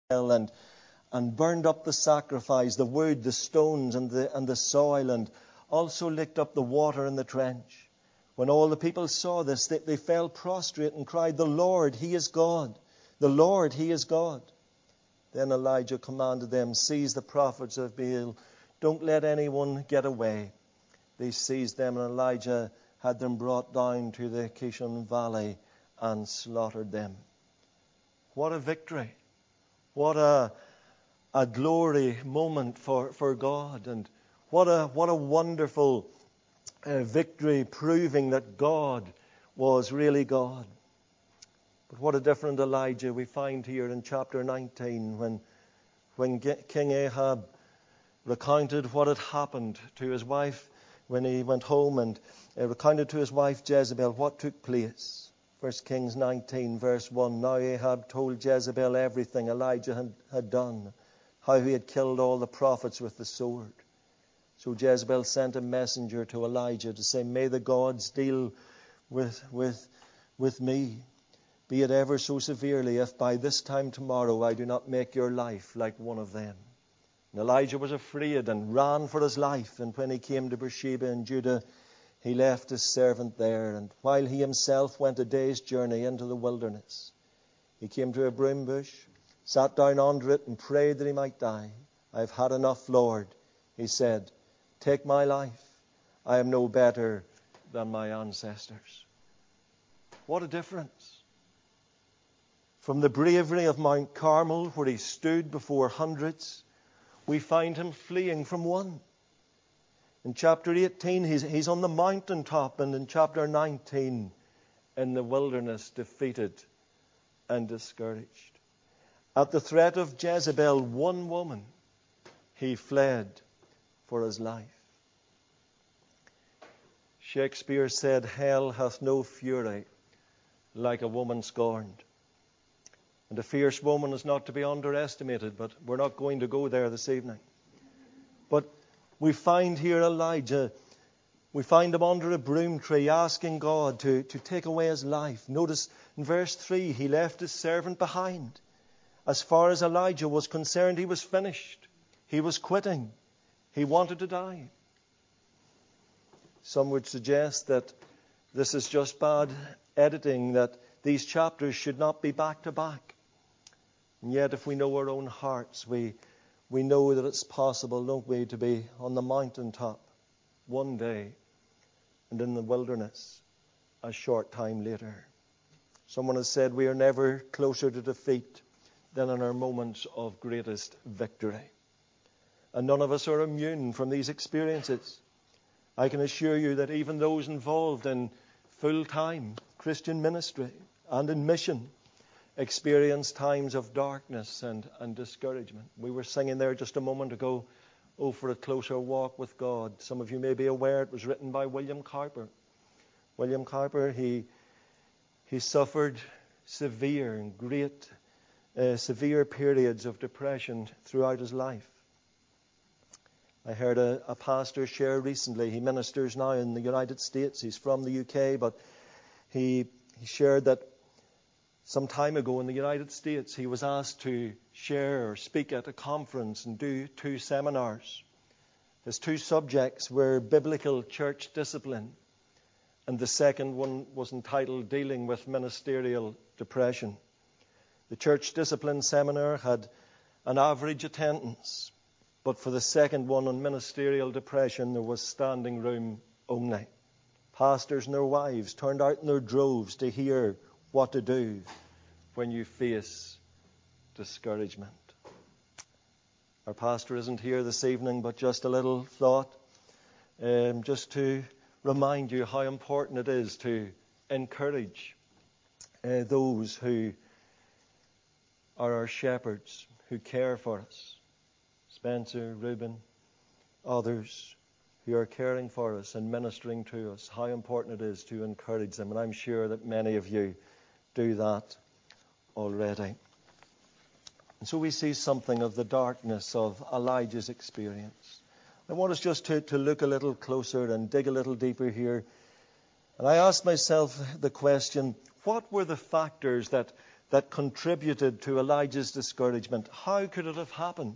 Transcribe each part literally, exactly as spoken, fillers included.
and and burned up the sacrifice, the wood, the stones, and the and the soil, and also licked up the water in the trench. When all the people saw this, they, they fell prostrate and cried, "The Lord, He is God. The Lord, He is God." Then Elijah commanded them, "Seize the prophets of Baal. Don't let anyone get away." They seized them, and Elijah had them brought down to the Kishon Valley and slaughtered them. What a victory. What a, a glory moment for, for God. And what a, what a wonderful uh, victory, proving that God was really God. But what a different Elijah we find here in chapter nineteen when, when King Ahab recounted what had happened to his wife when he went home, and uh, recounted to his wife Jezebel what took place. First Kings nineteen, verse one. Now Ahab told Jezebel everything Elijah had, had done, how he had killed all the prophets with the sword. So Jezebel sent a messenger to Elijah to say, "May the gods deal with, with, with me, be it ever so severely, if by this time tomorrow I do not make your life like one of them." And Elijah was afraid and ran for his life. And when he came to Beersheba in Judah, he left his servant there. And while he himself went a day's journey into the wilderness, he came to a broom bush, sat down under it, and prayed that he might die. "I've had enough, Lord," he said. "Take my life. I am no better than my ancestors." What a difference. From the bravery of Mount Carmel, where he stood before hundreds, we find him fleeing from one. In chapter eighteen, he's, he's on the mountaintop, and in chapter nineteen, in the wilderness, defeated and discouraged. At the threat of Jezebel, one woman, he fled for his life. Shakespeare said, "Hell hath no fury like a woman scorned." And a fierce woman is not to be underestimated, but we're not going to go there this evening. But we find here Elijah, we find him under a broom tree asking God to, to take away his life. Notice in verse three, he left his servant behind. As far as Elijah was concerned, he was finished. He was quitting. He wanted to die. Some would suggest that this is just bad editing, that these chapters should not be back to back. And yet, if we know our own hearts, we we know that it's possible, don't we, to be on the mountaintop one day and in the wilderness a short time later. Someone has said we are never closer to defeat than in our moments of greatest victory. And none of us are immune from these experiences. I can assure you that even those involved in full-time Christian ministry and in mission experience times of darkness and, and discouragement. We were singing there just a moment ago, "Oh, for a closer walk with God." Some of you may be aware it was written by William Cowper. William Cowper, he he suffered severe and great, uh, severe periods of depression throughout his life. I heard a, a pastor share recently, he ministers now in the United States, he's from the U K, but he, he shared that some time ago in the United States, he was asked to share or speak at a conference and do two seminars. His two subjects were biblical church discipline, and the second one was entitled Dealing with Ministerial Depression. The church discipline seminar had an average attendance, but for the second one on ministerial depression, there was standing room only. Pastors and their wives turned out in their droves to hear what to do when you face discouragement. Our pastor isn't here this evening, but just a little thought, um, just to remind you how important it is to encourage uh, those who are our shepherds, who care for us. Spencer, Reuben, others who are caring for us and ministering to us, how important it is to encourage them. And I'm sure that many of you do that already. And so we see something of the darkness of Elijah's experience. I want us just to, to look a little closer and dig a little deeper here. And I asked myself the question, what were the factors that, that contributed to Elijah's discouragement. How could it have happened?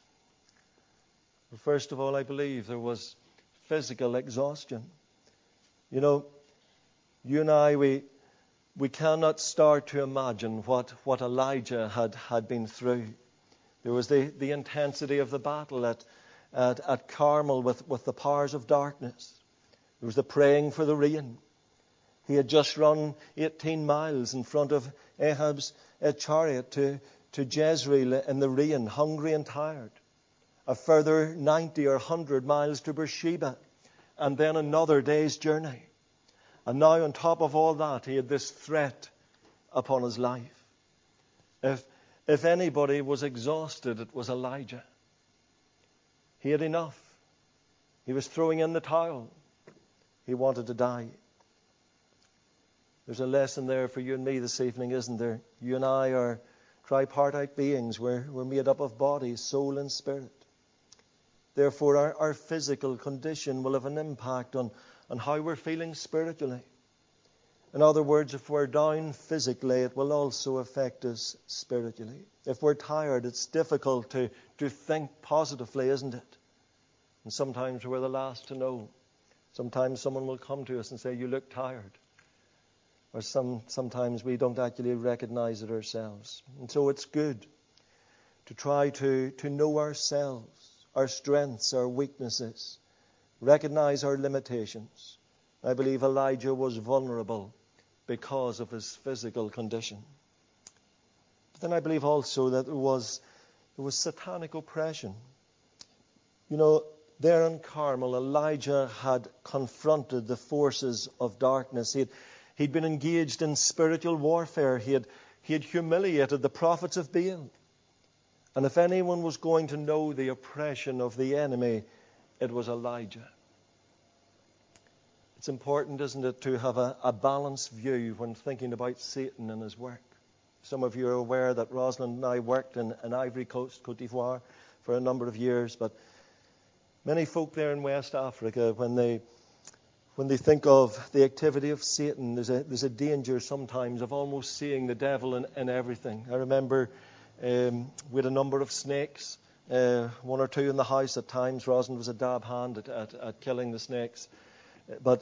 Well, first of all, I believe there was physical exhaustion. You know, you and I, we we cannot start to imagine what, what Elijah had, had been through. There was the, the intensity of the battle at, at, at Carmel with, with the powers of darkness. There was the praying for the rain. He had just run eighteen miles in front of Ahab's uh, chariot to, to Jezreel in the rain, hungry and tired. A further ninety or one hundred miles to Beersheba, and then another day's journey. And now on top of all that, he had this threat upon his life. If, if anybody was exhausted, it was Elijah. He had enough. He was throwing in the towel. He wanted to die. There's a lesson there for you and me this evening, isn't there? You and I are tripartite beings. We're, we're made up of body, soul and spirit. Therefore, our, our physical condition will have an impact on, on how we're feeling spiritually. In other words, if we're down physically, it will also affect us spiritually. If we're tired, it's difficult to, to think positively, isn't it? And sometimes we're the last to know. Sometimes someone will come to us and say, "You look tired." Or some, sometimes we don't actually recognize it ourselves. And so it's good to try to, to know ourselves, our strengths, our weaknesses, recognize our limitations. I believe Elijah was vulnerable because of his physical condition. But then I believe also that there was, there was satanic oppression. You know, there in Carmel, Elijah had confronted the forces of darkness. He had, he'd been engaged in spiritual warfare. He had, he had humiliated the prophets of Baal. And if anyone was going to know the oppression of the enemy, it was Elijah. It's important, isn't it, to have a, a balanced view when thinking about Satan and his work. Some of you are aware that Rosalind and I worked in, in Ivory Coast, Côte d'Ivoire, for a number of years. But many folk there in West Africa, when they when they think of the activity of Satan, there's a, there's a danger sometimes of almost seeing the devil in, in everything. I remember um, we had a number of snakes, uh, one or two in the house at times. Rosalind was a dab hand at, at, at killing the snakes. But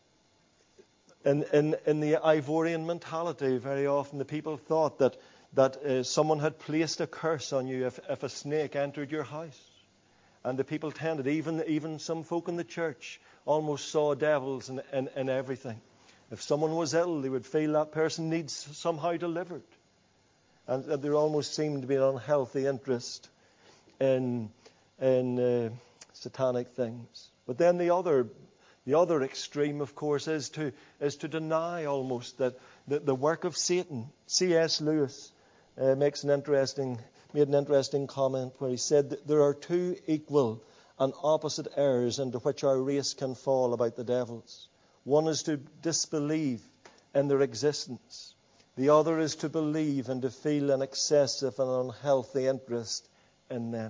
in, in, in the Ivorian mentality, very often the people thought that, that uh, someone had placed a curse on you if, if a snake entered your house. And the people tended, even, even some folk in the church, almost saw devils in, in, in everything. If someone was ill, they would feel that person needs somehow delivered. And, and there almost seemed to be an unhealthy interest in, in uh, satanic things. But then the other The other extreme, of course, is to is to deny almost that the, the work of Satan. C S Lewis uh, makes an interesting made an interesting comment where he said that there are two equal and opposite errors into which our race can fall about the devils. One is to disbelieve in their existence. The other is to believe and to feel an excessive and unhealthy interest in them.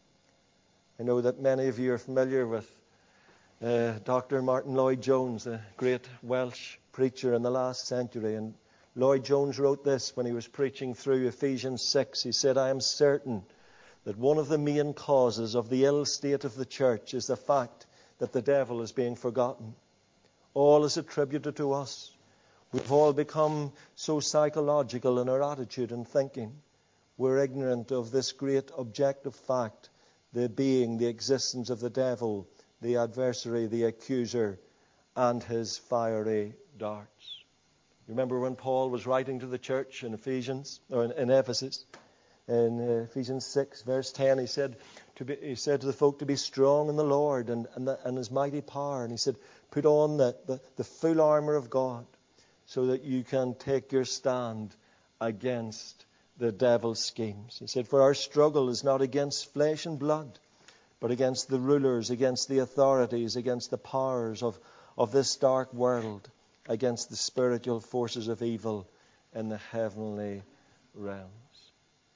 I know that many of you are familiar with Uh, Doctor Martin Lloyd-Jones, a great Welsh preacher in the last century. And Lloyd-Jones wrote this when he was preaching through Ephesians six. He said, "I am certain that one of the main causes of the ill state of the church is the fact that the devil is being forgotten. All is attributed to us. We've all become so psychological in our attitude and thinking. We're ignorant of this great objective fact, the being, the existence of the devil, the adversary, the accuser, and his fiery darts." You remember when Paul was writing to the church in Ephesians, or in, in Ephesus, in uh, Ephesians six, verse ten, he said to be, he said to the folk to be strong in the Lord and, and, the, and his mighty power. And he said, put on the, the, the full armor of God so that you can take your stand against the devil's schemes. He said, for our struggle is not against flesh and blood, but against the rulers, against the authorities, against the powers of, of this dark world, against the spiritual forces of evil in the heavenly realms.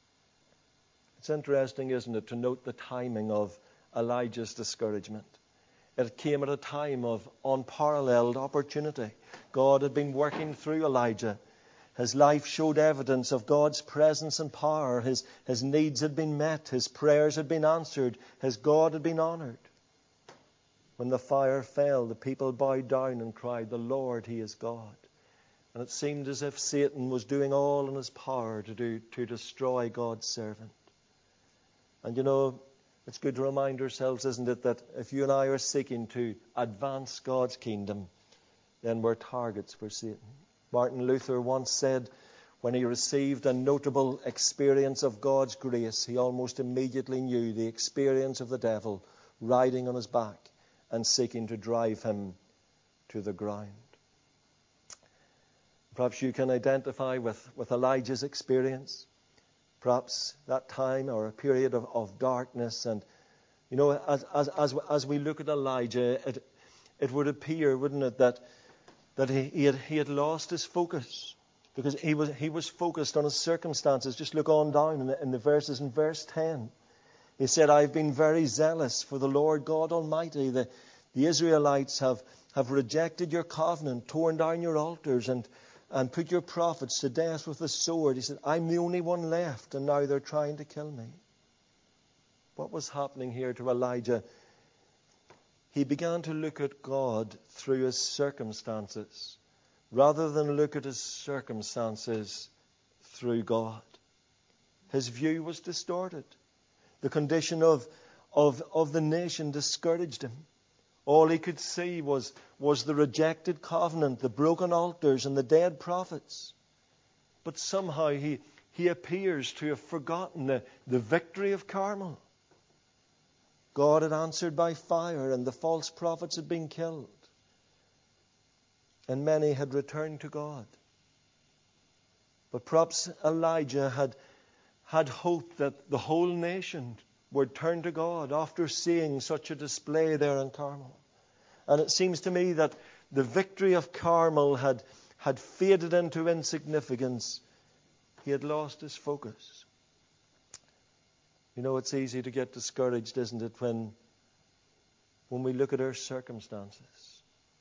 It's interesting, isn't it, to note the timing of Elijah's discouragement. It came at a time of unparalleled opportunity. God had been working through Elijah. His life showed evidence of God's presence and power. His, his needs had been met. His prayers had been answered. His God had been honored. When the fire fell, the people bowed down and cried, "The Lord, He is God." And it seemed as if Satan was doing all in his power to do to destroy God's servant. And you know, it's good to remind ourselves, isn't it, that if you and I are seeking to advance God's kingdom, then we're targets for Satan. Martin Luther once said, when he received a notable experience of God's grace, he almost immediately knew the experience of the devil riding on his back and seeking to drive him to the ground. Perhaps you can identify with, with Elijah's experience. Perhaps that time or a period of, of darkness. And, you know, as, as, as, as we look at Elijah, it, it would appear, wouldn't it, that, that he, he, had, he had lost his focus. Because he was, he was focused on his circumstances. Just look on down in the, in the verses in verse ten. He said, "I've been very zealous for the Lord God Almighty. The, the Israelites have, have rejected your covenant, torn down your altars, and and put your prophets to death with the sword." He said, "I'm the only one left, and now they're trying to kill me." What was happening here to Elijah? He began to look at God through his circumstances, rather than look at his circumstances through God. His view was distorted. The condition of, of, of the nation discouraged him. All he could see was, was the rejected covenant, the broken altars, and the dead prophets. But somehow he, he appears to have forgotten the, the victory of Carmel. God had answered by fire, and the false prophets had been killed. And many had returned to God. But perhaps Elijah had, had hoped that the whole nation would turn to God after seeing such a display there in Carmel. And it seems to me that the victory of Carmel had, had faded into insignificance. He had lost his focus. You know, it's easy to get discouraged, isn't it, when, when we look at our circumstances.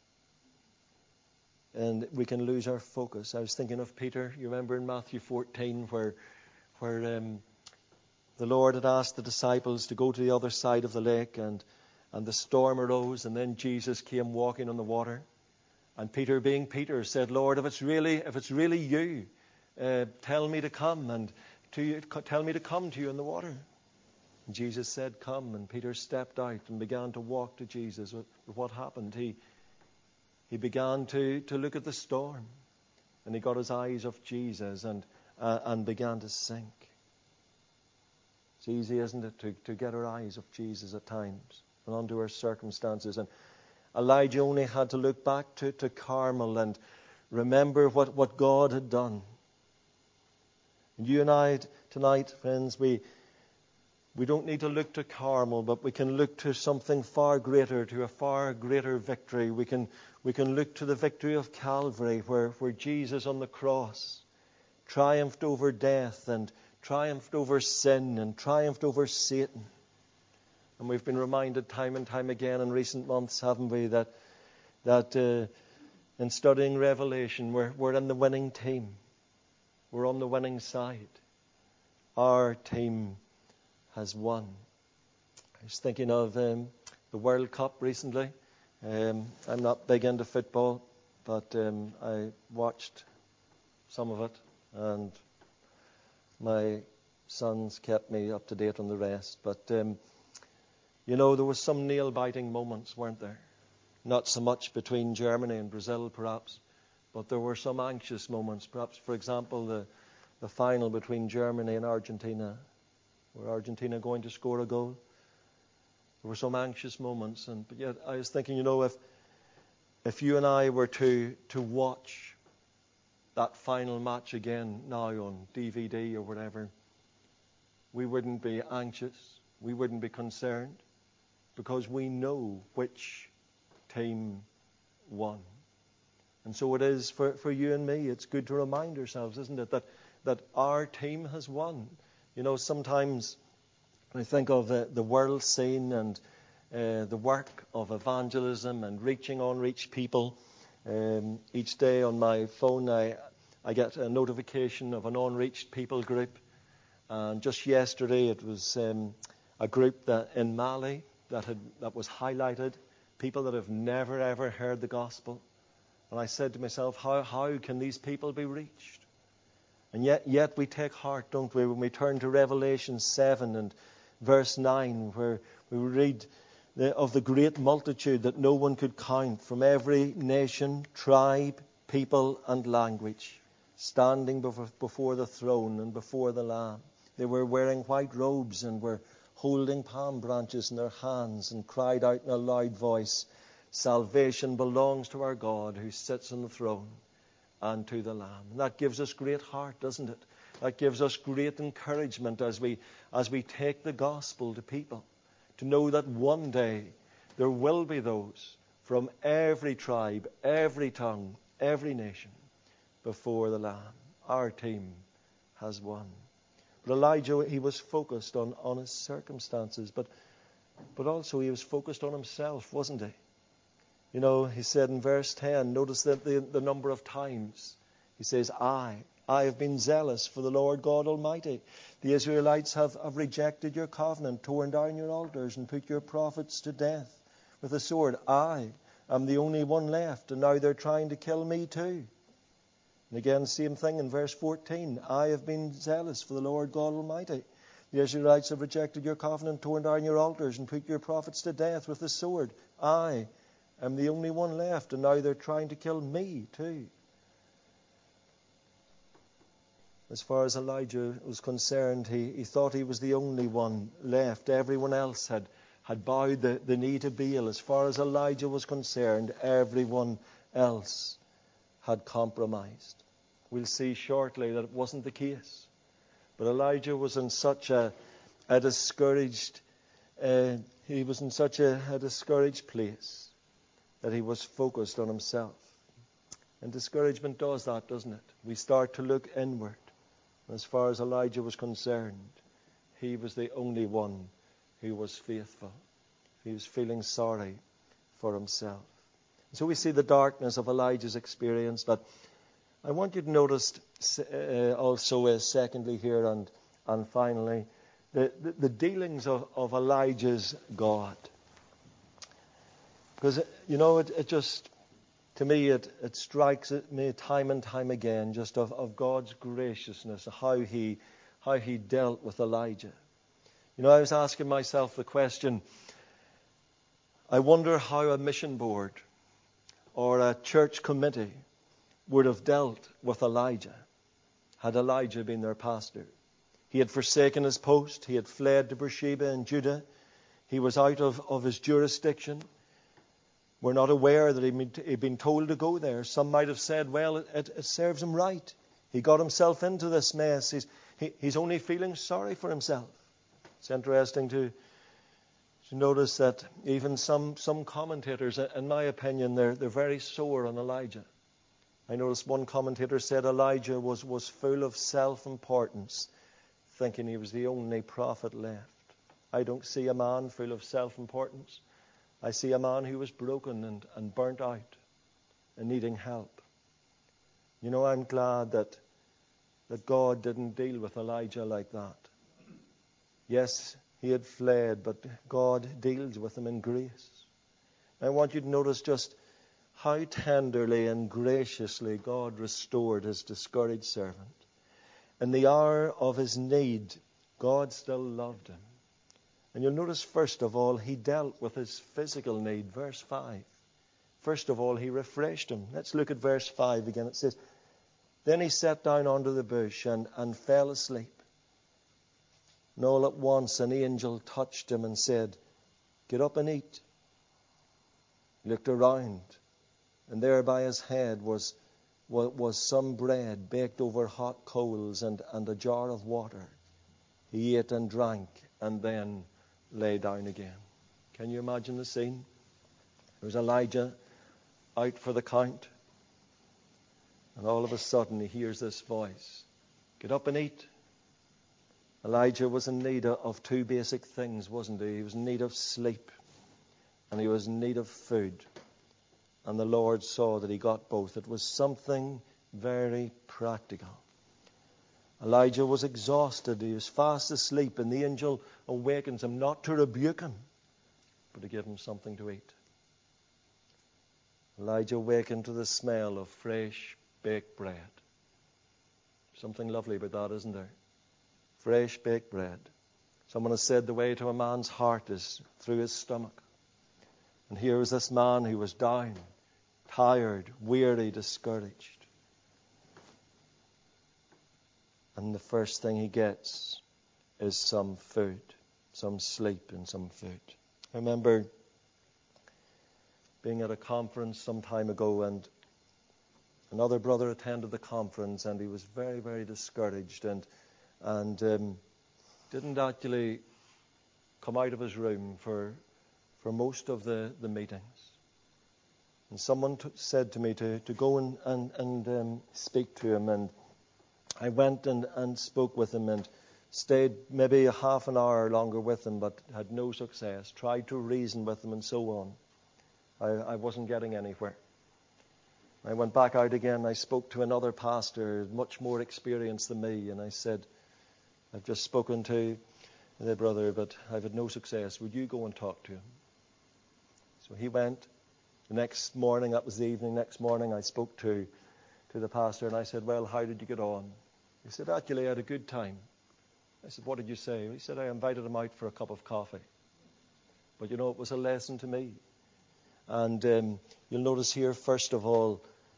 And we can lose our focus. I was thinking of Peter. You remember in Matthew fourteen where, where um, the Lord had asked the disciples to go to the other side of the lake, and, and the storm arose, and then Jesus came walking on the water. And Peter, being Peter, said, "Lord, if it's really, if it's really you, uh, tell me to come and to you, tell me to come to you in the water." And Jesus said, "Come." And Peter stepped out and began to walk to Jesus. What happened? He he began to, to look at the storm, and he got his eyes off Jesus and uh, and began to sink. It's easy, isn't it, to, to get our eyes off Jesus at times and onto our circumstances. And Elijah only had to look back to, to Carmel and remember what, what God had done. And you and I tonight, friends, we we don't need to look to Carmel, but we can look to something far greater, to a far greater victory. We can we can look to the victory of Calvary, where, where Jesus on the cross triumphed over death and triumphed over sin and triumphed over Satan. And we've been reminded time and time again in recent months, haven't we, that that uh, in studying Revelation, we're, we're in the winning team. We're on the winning side. Our team has won. I was thinking of um, the World Cup recently. Um, I'm not big into football, but um, I watched some of it, and my sons kept me up to date on the rest. But, um, you know, there were some nail-biting moments, weren't there? Not so much between Germany and Brazil, perhaps, but there were some anxious moments. Perhaps, for example, the, the final between Germany and Argentina. Were Argentina going to score a goal? There were some anxious moments. And but yet I was thinking, you know, if if you and I were to, to watch that final match again now on D V D or whatever, we wouldn't be anxious. We wouldn't be concerned, because we know which team won. And so it is for, for you and me. It's good to remind ourselves, isn't it, that, that our team has won. You know, sometimes I think of the, the world scene and uh, the work of evangelism and reaching unreached people. Um, each day on my phone, I, I get a notification of an unreached people group. And just yesterday it was um, a group that in Mali that had that was highlighted, people that have never ever heard the gospel. And I said to myself, how how can these people be reached? And yet yet we take heart, don't we, when we turn to Revelation seven and verse nine, where we read the, of the great multitude that no one could count, from every nation, tribe, people and language, standing before, before the throne and before the Lamb. They were wearing white robes and were holding palm branches in their hands and cried out in a loud voice, "Salvation belongs to our God who sits on the throne and to the Lamb." And that gives us great heart, doesn't it? That gives us great encouragement as we as we take the gospel to people, to know that one day there will be those from every tribe, every tongue, every nation before the Lamb. Our team has won. But Elijah, he was focused on, on his circumstances, but but also he was focused on himself, wasn't he? You know, he said in verse ten, notice that the, the number of times. He says, I, I have been zealous for the Lord God Almighty. The Israelites have, have rejected your covenant, torn down your altars, and put your prophets to death with a sword. I am the only one left, and now they're trying to kill me too. And again, same thing in verse fourteen. I have been zealous for the Lord God Almighty. The Israelites have rejected your covenant, torn down your altars, and put your prophets to death with the sword. I am the only one left, and now they're trying to kill me too. As far as Elijah was concerned, he, he thought he was the only one left. Everyone else had, had bowed the, the knee to Baal. As far as Elijah was concerned, everyone else had compromised. We'll see shortly that it wasn't the case. But Elijah was in such a, a discouraged, uh, he was in such a, a discouraged place that he was focused on himself. And discouragement does that, doesn't it? We start to look inward. As far as Elijah was concerned, he was the only one who was faithful. He was feeling sorry for himself. So we see the darkness of Elijah's experience, but I want you to notice uh, also, uh, secondly here and and finally, the, the, the dealings of, of Elijah's God. Because, you know, it, it just, to me, it, it strikes me time and time again just of, of God's graciousness, how he, how he dealt with Elijah. You know, I was asking myself the question, I wonder how a mission board or a church committee would have dealt with Elijah had Elijah been their pastor. He had forsaken his post. He had fled to Beersheba in Judah. He was out of, of his jurisdiction. We're not aware that he'd been told to go there. Some might have said, well, it, it serves him right. He got himself into this mess. He's, he, he's only feeling sorry for himself. It's interesting to, to notice that even some, some commentators, in my opinion, they're, they're very sore on Elijah. I noticed one commentator said Elijah was, was full of self-importance, thinking he was the only prophet left. I don't see a man full of self-importance. I see a man who was broken and, and burnt out and needing help. You know, I'm glad that, that God didn't deal with Elijah like that. Yes, he had fled, but God deals with him in grace. I want you to notice just how tenderly and graciously God restored his discouraged servant. In the hour of his need, God still loved him. And you'll notice, first of all, he dealt with his physical need. Verse five. First of all, he refreshed him. Let's look at verse five again. It says, then he sat down under the bush and, and fell asleep. And all at once an angel touched him and said, get up and eat. He looked around, and there by his head was, was some bread baked over hot coals and, and a jar of water. He ate and drank and then lay down again. Can you imagine the scene? There's Elijah out for the count, and all of a sudden he hears this voice, get up and eat. Elijah was in need of two basic things, wasn't he? He was in need of sleep, and he was in need of food. And the Lord saw that he got both. It was something very practical. Elijah was exhausted. He was fast asleep, and the angel awakens him not to rebuke him, but to give him something to eat. Elijah awakened to the smell of fresh baked bread. Something lovely about that, isn't there? Fresh baked bread. Someone has said the way to a man's heart is through his stomach. And here was this man who was down, tired, weary, discouraged. And the first thing he gets is some food, some sleep and some food. I remember being at a conference some time ago, and another brother attended the conference, and he was very, very discouraged and and um, didn't actually come out of his room for for most of the, the meetings. And someone t- said to me to, to go and, and, and um, speak to him, and I went and, and spoke with him and stayed maybe a half an hour longer with him, but had no success. Tried to reason with him and so on. I, I wasn't getting anywhere. I went back out again. I spoke to another pastor, much more experienced than me, and I said, I've just spoken to the brother, but I've had no success. Would you go and talk to him? So he went. The next morning, that was the evening, next morning I spoke to, to the pastor, and I said, well, how did you get on? He said, actually, I had a good time. I said, what did you say? He said, I invited him out for a cup of coffee. But you know, it was a lesson to me. And um, you'll notice here, first of all,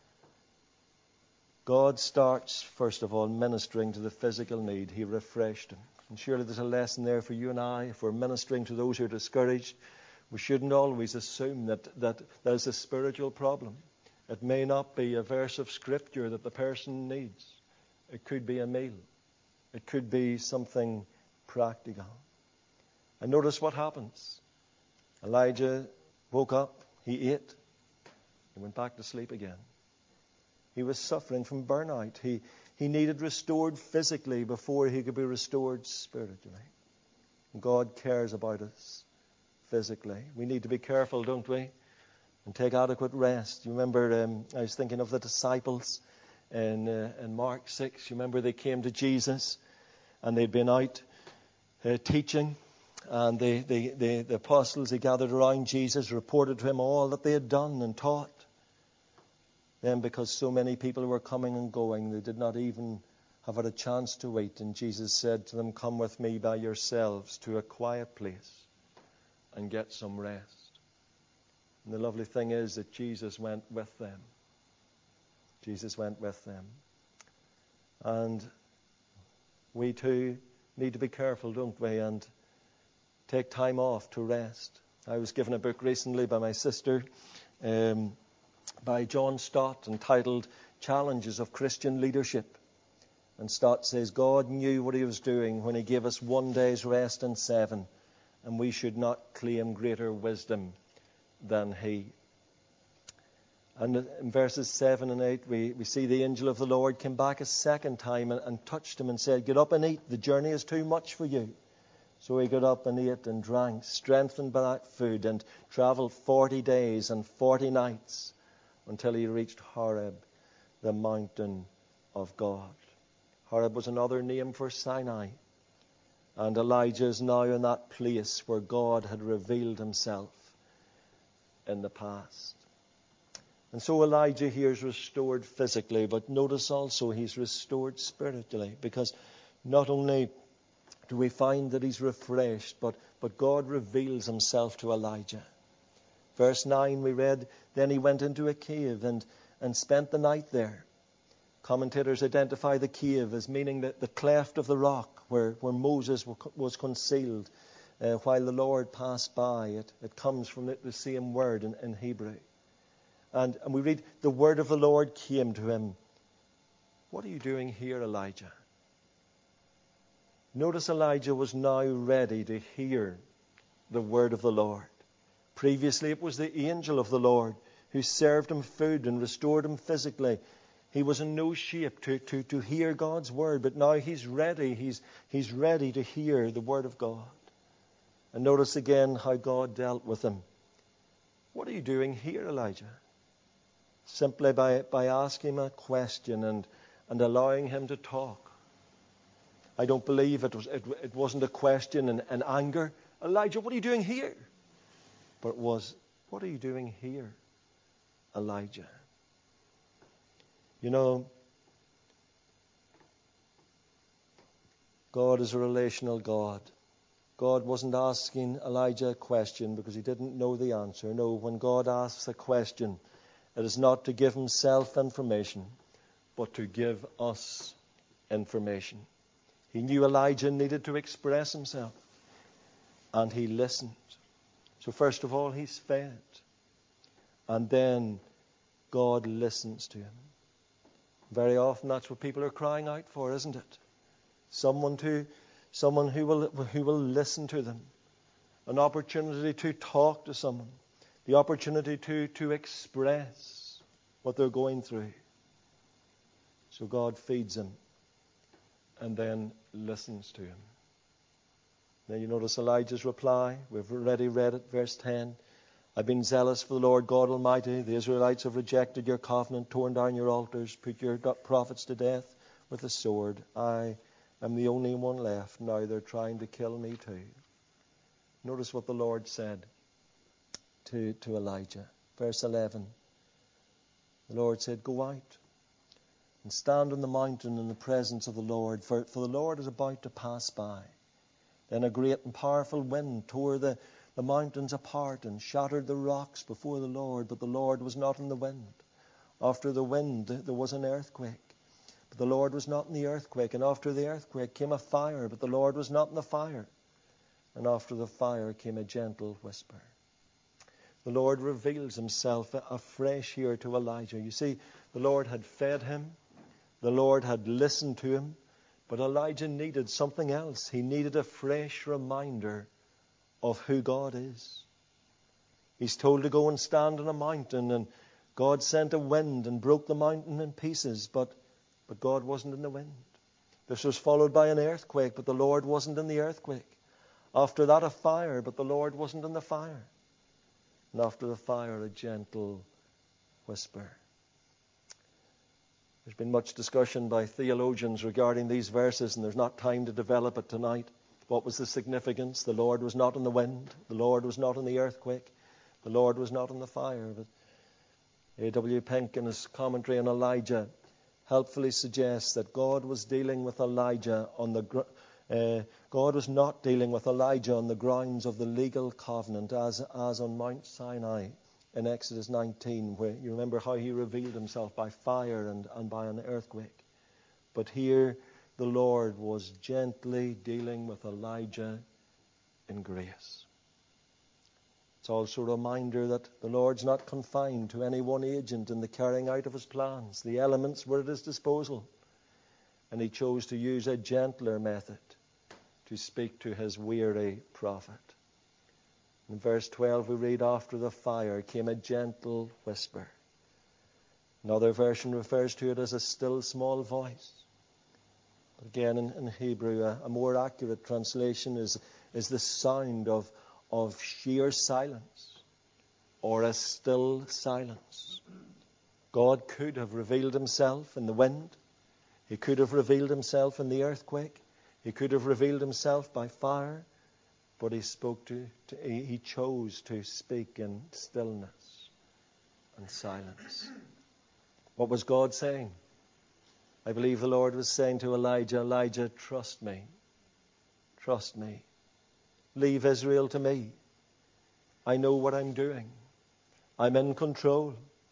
God starts, first of all, ministering to the physical need. He refreshed him. And surely there's a lesson there for you and I. If we're ministering to those who are discouraged, we shouldn't always assume that, that there's a spiritual problem. It may not be a verse of Scripture that the person needs. It could be a meal. It could be something practical. And notice what happens. Elijah woke up. He ate. He went back to sleep again. He was suffering from burnout. He, he needed restored physically before he could be restored spiritually. And God cares about us physically. We need to be careful, don't we? And take adequate rest. You remember, um, I was thinking of the disciples in, uh, in Mark six. You remember they came to Jesus and they'd been out uh, teaching. And they, they, they, the apostles, they gathered around Jesus, reported to him all that they had done and taught. Then because so many people were coming and going, they did not even have had a chance to wait. And Jesus said to them, come with me by yourselves to a quiet place and get some rest. And the lovely thing is that Jesus went with them. Jesus went with them. And we too need to be careful, don't we? And take time off to rest. I was given a book recently by my sister, um, by John Stott, entitled Challenges of Christian Leadership. And Stott says, God knew what he was doing when he gave us one day's rest in seven, and we should not claim greater wisdom than he. And in verses seven and eight, we, we see the angel of the Lord came back a second time and, and touched him and said, get up and eat. The journey is too much for you. So he got up and ate and drank, strengthened by that food, and traveled forty days and forty nights until he reached Horeb, the mountain of God. Horeb was another name for Sinai. And Elijah is now in that place where God had revealed himself in the past. And so Elijah here is restored physically, but notice also he's restored spiritually, because not only do we find that he's refreshed, but, but God reveals himself to Elijah. Verse nine we read, then he went into a cave and, and spent the night there. Commentators identify the cave as meaning that the cleft of the rock where, where Moses was concealed uh, while the Lord passed by. It, it comes from the, the same word in, in Hebrew. And, and we read, the word of the Lord came to him. What are you doing here, Elijah? Notice Elijah was now ready to hear the word of the Lord. Previously it was the angel of the Lord who served him food and restored him physically. He was in no shape to, to, to hear God's word, but now he's ready. He's, he's ready to hear the word of God. And notice again how God dealt with him. What are you doing here, Elijah? simply by, by asking him a question and, and allowing him to talk. I don't believe it was it, it wasn't a question in, in anger. Elijah, what are you doing here? But it was, what are you doing here, Elijah? You know, God is a relational God. God wasn't asking Elijah a question because he didn't know the answer. No, when God asks a question, it is not to give himself information, but to give us information. He knew Elijah needed to express himself, and he listened. So first of all, he's fed, and then God listens to him. Very often that's what people are crying out for, isn't it? Someone to, someone who will who will listen to them, an opportunity to talk to someone, the opportunity to to express what they're going through. So God feeds him and then listens to him. Then you notice Elijah's reply. We've already read it, verse ten. I've been zealous for the Lord God Almighty. The Israelites have rejected your covenant, torn down your altars, put your prophets to death with the sword. I am the only one left. Now they're trying to kill me too. Notice what the Lord said to, to Elijah. Verse eleven. The Lord said, go out and stand on the mountain in the presence of the Lord, for, for the Lord is about to pass by. Then a great and powerful wind tore the, the mountains apart and shattered the rocks before the Lord, but the Lord was not in the wind. After the wind there was an earthquake, but the Lord was not in the earthquake. And after the earthquake came a fire, but the Lord was not in the fire. And after the fire came a gentle whisper. The Lord reveals himself afresh here to Elijah. You see, the Lord had fed him. The Lord had listened to him. But Elijah needed something else. He needed a fresh reminder of who God is. He's told to go and stand on a mountain, and God sent a wind and broke the mountain in pieces, but, but God wasn't in the wind. This was followed by an earthquake, but the Lord wasn't in the earthquake. After that, a fire, but the Lord wasn't in the fire. And after the fire, a gentle whisper. There's been much discussion by theologians regarding these verses, and there's not time to develop it tonight. What was the significance? The Lord was not in the wind. The Lord was not in the earthquake. The Lord was not in the fire. But A W Pink, in his commentary on Elijah, helpfully suggests that God was dealing with Elijah on the gr- uh, God was not dealing with Elijah on the grounds of the legal covenant as as on Mount Sinai in Exodus nineteen, where you remember how he revealed himself by fire and, and by an earthquake. But here the Lord was gently dealing with Elijah in grace. It's also a reminder that the Lord's not confined to any one agent in the carrying out of his plans. The elements were at his disposal, and he chose to use a gentler method to speak to his weary prophet. In verse twelve we read, after the fire came a gentle whisper. Another version refers to it as a still small voice. But again, in, in Hebrew, a, a more accurate translation is, is the sound of, of sheer silence, or a still silence. God could have revealed himself in the wind. He could have revealed himself in the earthquake. He could have revealed himself by fire. But he spoke to, to he chose to speak in stillness and silence. What was God saying? I believe the Lord was saying to Elijah, Elijah, trust me. Trust me. Leave Israel to me. I know what I'm doing. I'm in control.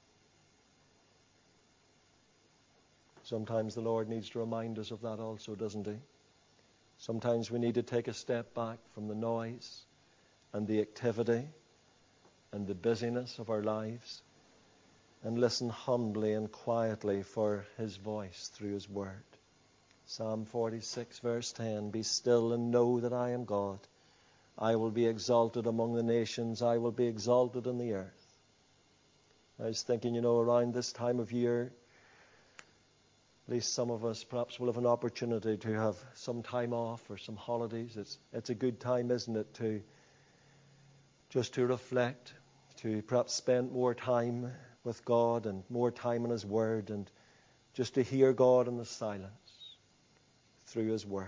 Sometimes the Lord needs to remind us of that also, doesn't he? Sometimes we need to take a step back from the noise and the activity and the busyness of our lives and listen humbly and quietly for his voice through his word. Psalm forty-six, verse ten, be still and know that I am God. I will be exalted among the nations. I will be exalted in the earth. I was thinking, you know, around this time of year, at least some of us perhaps will have an opportunity to have some time off or some holidays. It's it's a good time, isn't it, to just to reflect, to perhaps spend more time with God and more time in His Word, and just to hear God in the silence through His Word.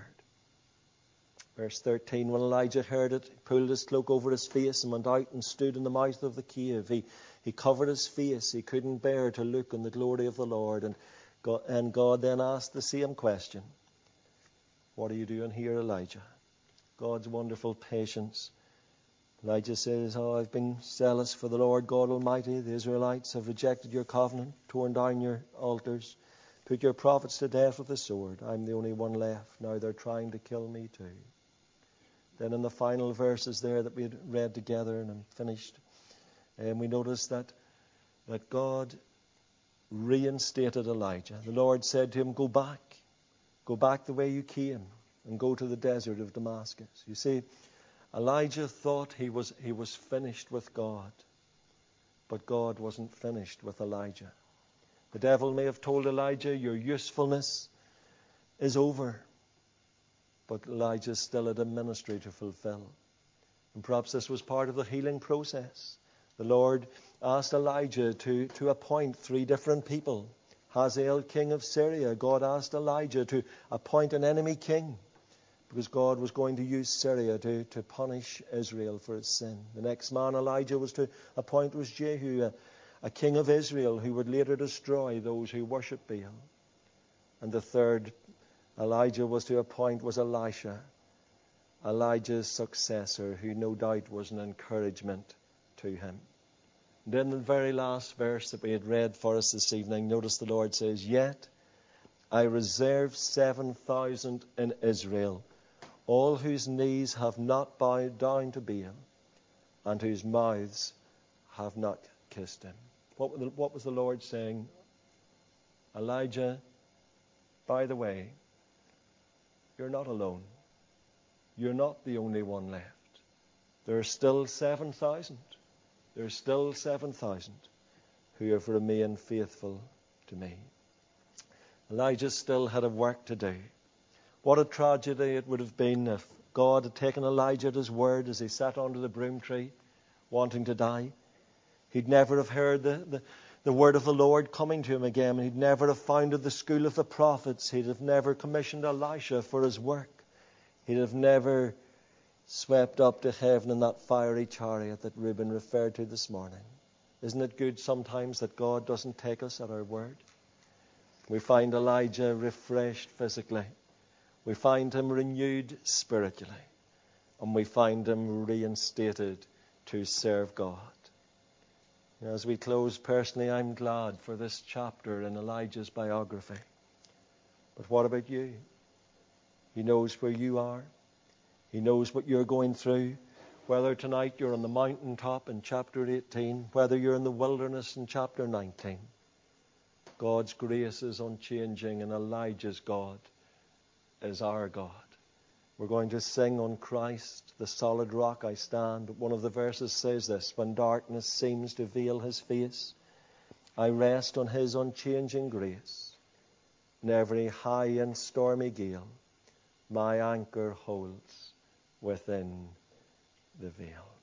Verse thirteen, when Elijah heard it, he pulled his cloak over his face and went out and stood in the mouth of the cave. He, he covered his face. He couldn't bear to look on the glory of the Lord. And God, and God then asked the same question. What are you doing here, Elijah? God's wonderful patience. Elijah says, oh, I've been zealous for the Lord God Almighty. The Israelites have rejected your covenant, torn down your altars, put your prophets to death with the sword. I'm the only one left. Now they're trying to kill me too. Then in the final verses there that we had read together, and I'm finished, and we notice that, that God reinstated Elijah. The Lord said to him, go back. Go back the way you came and go to the desert of Damascus. You see, Elijah thought he was, he was finished with God, but God wasn't finished with Elijah. The devil may have told Elijah, your usefulness is over. But Elijah still had a ministry to fulfill. And perhaps this was part of the healing process. The Lord asked Elijah to, to appoint three different people. Hazael, king of Syria. God asked Elijah to appoint an enemy king, because God was going to use Syria to, to punish Israel for its sin. The next man Elijah was to appoint was Jehu, a, a king of Israel who would later destroy those who worship Baal. And the third Elijah was to appoint was Elisha, Elijah's successor, who no doubt was an encouragement to him. And then the very last verse that we had read for us this evening, notice the Lord says, yet I reserve seven thousand in Israel, all whose knees have not bowed down to Baal, and whose mouths have not kissed him. What, what was the Lord saying? Elijah, by the way, you're not alone. You're not the only one left. There are still seven thousand. There are still seven thousand who have remained faithful to me. Elijah still had a work to do. What a tragedy it would have been if God had taken Elijah at his word as he sat under the broom tree, wanting to die. He'd never have heard the, the, the word of the Lord coming to him again. He'd never have founded the school of the prophets. He'd have never commissioned Elisha for his work. He'd have never swept up to heaven in that fiery chariot that Reuben referred to this morning. Isn't it good sometimes that God doesn't take us at our word? We find Elijah refreshed physically. We find him renewed spiritually. And we find him reinstated to serve God. As we close, personally, I'm glad for this chapter in Elijah's biography. But what about you? He knows where you are. He knows what you're going through. Whether tonight you're on the mountaintop in chapter eighteen, whether you're in the wilderness in chapter nineteen, God's grace is unchanging, and Elijah's God is our God. We're going to sing on Christ, the solid rock I stand. One of the verses says this, when darkness seems to veil his face, I rest on his unchanging grace. In every high and stormy gale, my anchor holds within the veil.